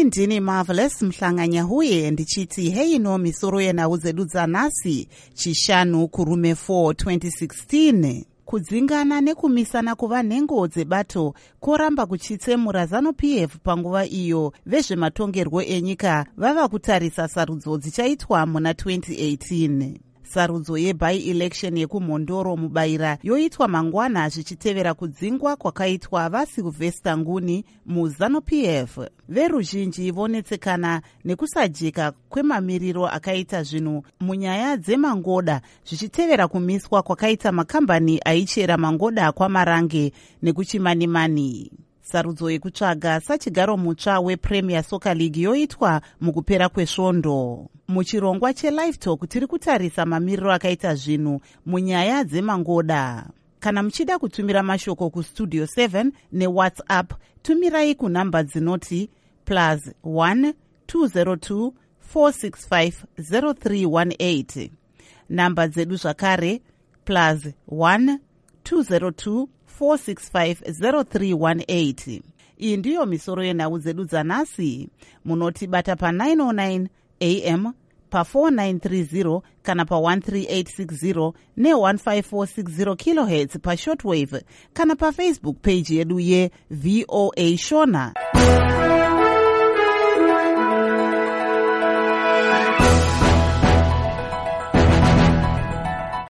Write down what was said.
ndini Marvelous Mhlanganya huye ndichiti heino misoro yenhau dzedu dzanhasi chishanu kurume 4 2016. Kudzingana nekumisana kuva nhengo dzebato koramba kuchitsemura ZANU-PF panguva iyo vezvematongerwo enyika vava kutarisa sarudzo dzichaitwa muna 2018. Sarudzo yebai-election yekumhondoro mubaira yoitwa mangwana zvichitevera kudzingwa kwakaitwa vaSylvester Nguni muZANU-PF. Veruzhinji vonetsekana nekusajeka kwemamiriro akaita zvinhu munyaya dzemangoda zvichitevera kumiswa kwakaita makambani aichera mangoda kwaMarange nekuChimanimani. Sarudzo yekutsvaga sachigaro mutsva wePremier Soccer League yoitwa mukupera kwesvondo. Muchirongwa cheLive Talk tiri kutarisa mamiriro akaita zvinhu munyaya dzemangoda. Kana muchida kutumira mashoko kustudio 7 neWhatsApp, tumirai kunhamba dzinoti +1 202 465 0318. Namba dzedu zvakare +1 202 465 0318. Iyi ndiyo misoro yenhau dzedu dzanhasi. Munotibata pa909 AM, pa4930 kana pa13860 ne15460 kHz pa shortwave kana pa Facebook page yedu yeVOA Shona.